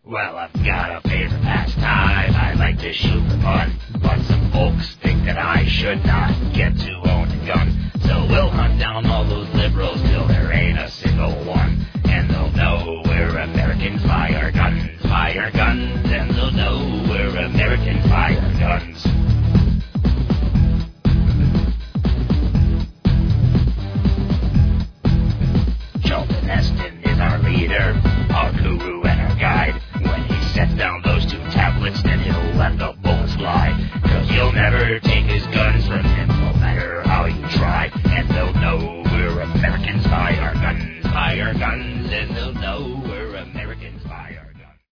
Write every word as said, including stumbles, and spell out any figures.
Well, I've got a favorite pastime. I like to shoot the fun, but some folks think that I should not get to own a gun. So we'll hunt down all those liberals till there ain't a single one, and they'll know we're Americans fire guns, fire guns, and they'll know we're Americans fire guns. Charlton Heston is our leader, our guru and our guide. When he sets down those two tablets, then he'll let the bullets fly. Cause you'll never take his guns from him, no matter how you try. And they'll know we're Americans, fire guns, fire guns, and they'll